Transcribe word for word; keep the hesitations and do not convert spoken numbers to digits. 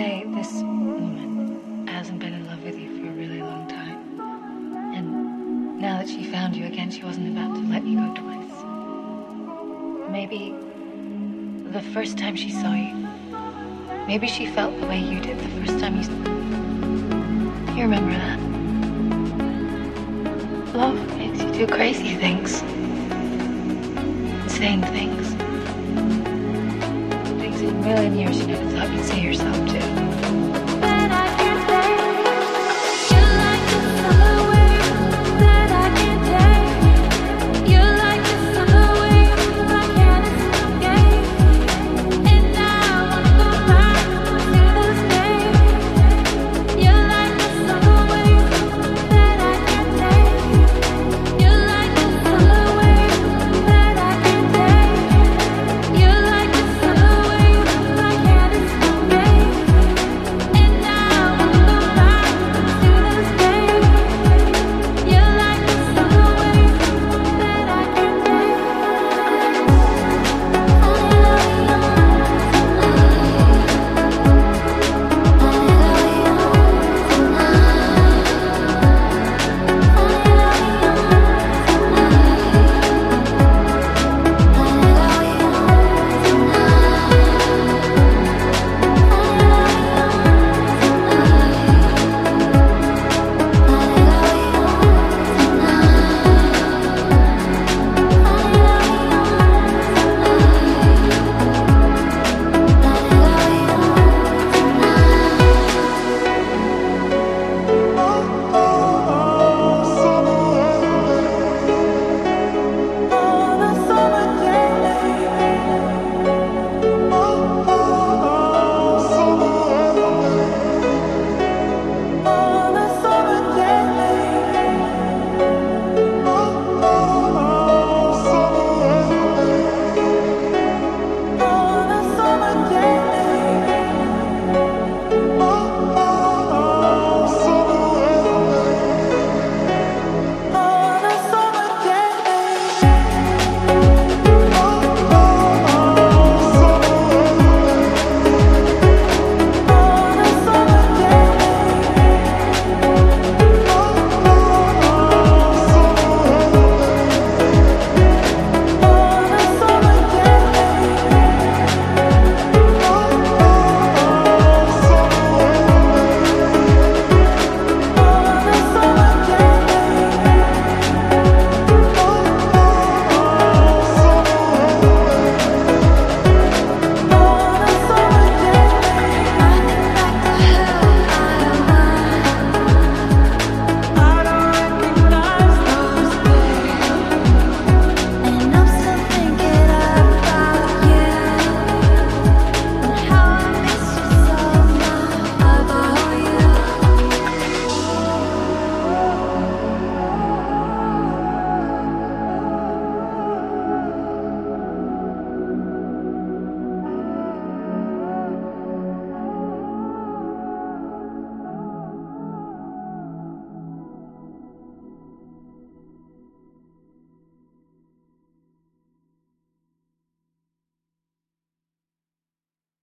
say this woman hasn't been in love with you for a really long time. And now that she found you again, she wasn't about to let you go twice. Maybe the first time she saw you, maybe she felt the way you did the first time you... You remember that? Love makes you do crazy things. Insane things. Things in a million years you never thought you'd say yourself.